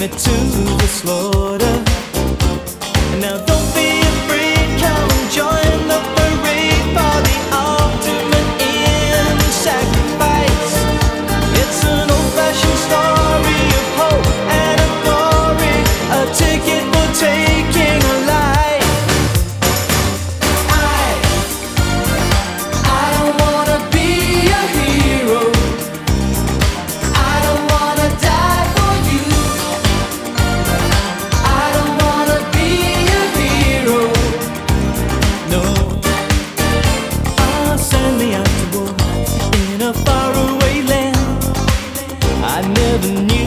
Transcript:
me to the slaughter. Now don't be afraid, come and join the parade for the ultimate in sacrifice. It's an old-fashioned story of hope and of glory, a ticket for taking a life. I don't wanna be a hero. I don't wanna die for you. I don't wanna be a hero. No. Send me out to war in a faraway land I never knew.